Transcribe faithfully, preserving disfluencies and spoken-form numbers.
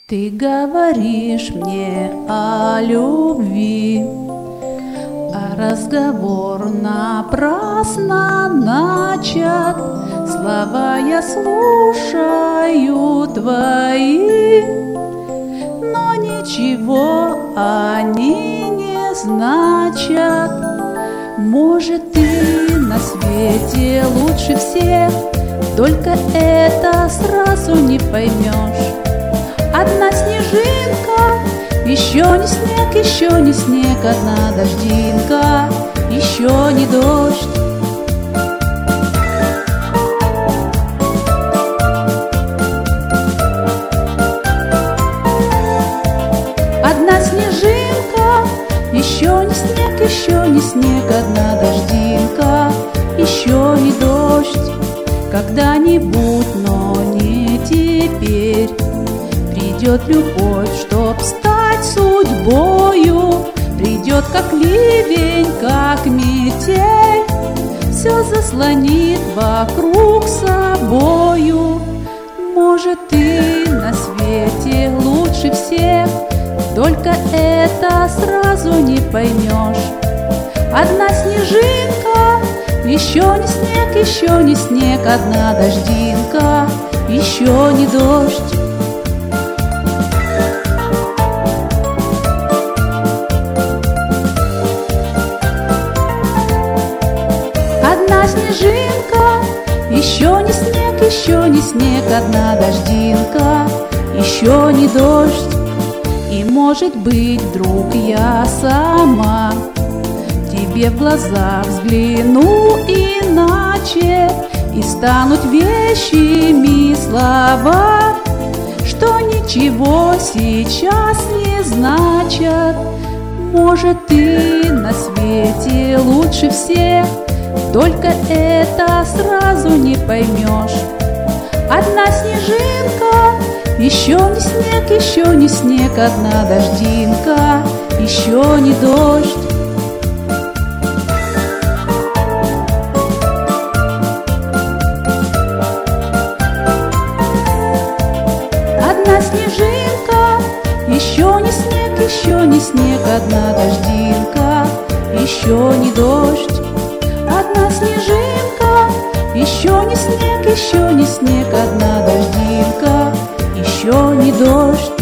Ты говоришь мне о любви, а разговор напрасно начат. Слова я слушаю твои, но ничего они не значат. Может, ты на свете лучше всех, только это сразу не поймешь. Одна снежинка, еще не снег, еще не снег, одна дождинка, еще не дождь. Одна снежинка, еще не снег, еще не снег, одна дождинка, еще не дождь. Когда-нибудь, но не теперь, придет любовь, чтоб стать судьбою. Придет как ливень, как метель, все заслонит вокруг собою. Может, ты на свете лучше всех, только это сразу не поймешь. Одна снежинка, еще не снег, еще не снег, одна дождинка, еще не дождь. Одна снежинка, еще не снег, еще не снег, одна дождинка, еще не дождь. И, может быть, вдруг я сама тебе в глаза взгляну иначе, и станут вещими слова, что ничего сейчас не значат. Может, ты на свете лучше всех, только это сразу не поймешь. Одна снежинка, еще не снег, еще не снег, одна дождинка, еще не дождь. Одна снежинка, еще не снег, еще не снег, одна дождинка, еще не дождь. Одна снежинка, еще не снег, еще не снег, одна дождинка, еще не дождь.